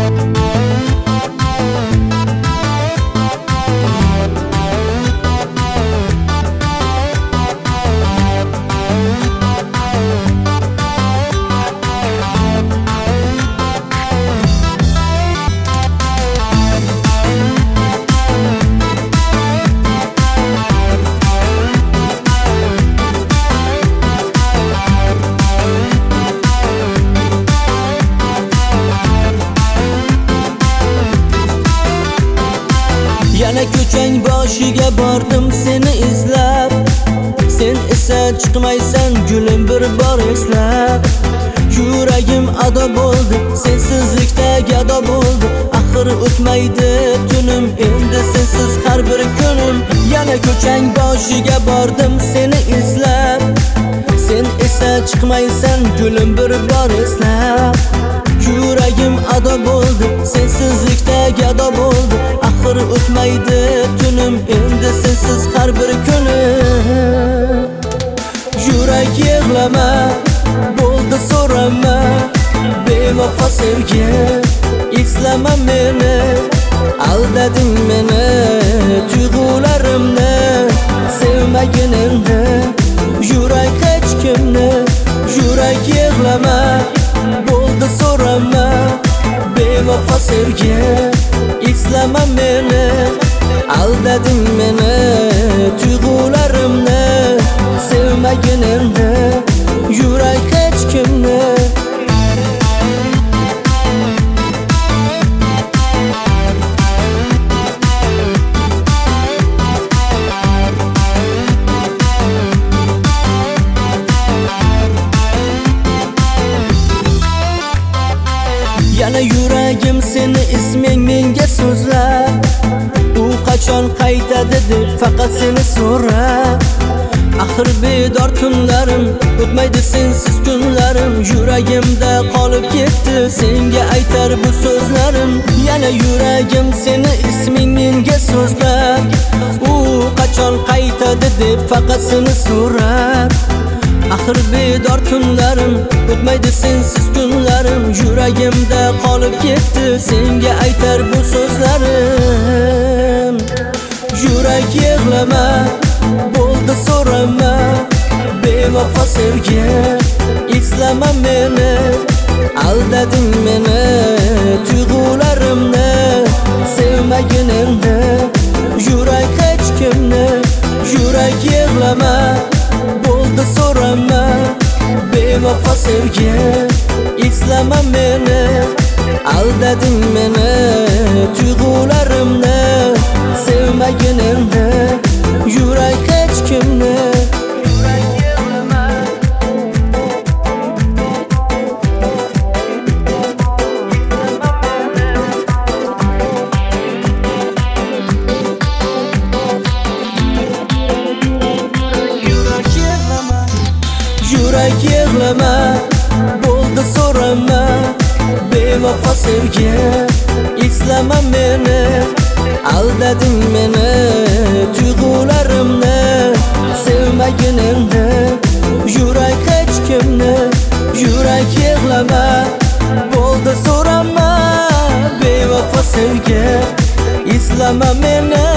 Yana ko'chang boshiga bordim seni izlab, sen esa chiqmaysan gulim bir bor eslab. Yuragim ado bo'ldi, sensizlikda gado bo'ldi. Axir o'tmaydi tunim, endi sensiz har bir kunim. Yana ko'chang boshiga bordim seni izlab, sen esa chiqmaysan gulim bir bor eslab. Yuragim ado bo'ldi, sensizlikda gado bo'ldi. Axir o'tmaydi tunim, endi sensiz har bir kunim. Yurak yig'lama, bo'ldi so'rama, bevafo sevgi. Eslama meni, aldading meni, tuyg'ularimni sevmagin endi. Yurak hech kimni, yurak yig'lama, bo'ldi so'rama, bevafo sevgi. Eslama meni, aldading meni, tuyg'ularimni sevmagin endi. Yurak hech kimni. Yana yuragim seni isming menga so'zlab, u qachon qaytadi deb faqat seni so'rab. Axir bedor tunlarim, o'tmaydi sensiz kunlarim. Yuragimda qolib ketdi senga aytar bu so'zlarim. Yana yuragim seni isming menga so'zlab, u qachon qaytadi deb faqat seni so'rab. Axir bedor tunlarim, o'tmaydi sensiz kunlarim. Yuragimda qolib ketdi senga aytar bu so'zlarim. Yurak yig'lama, bo'ldi so'rama, bevafo sevgi. Eslama meni, aldading meni, tuyg'ularimni sevmagin endi. Yurak hech kimni, yurak yig'lama, bo'ldi so'rama, bevafo sevgi. Eslama meni, aldading meni, tuyg'ularimni sevmagin endi. Yurak hech kimni. Yurak yig'lama, bo'ldi so'rama, bevafo sevgi. Eslama meni, aldading meni, tuyg'ularimni sevmagin endi. Yurak hech kimni. Yurak yig'lama, bo'ldi so'rama, bevafo sevgi. Eslama meni,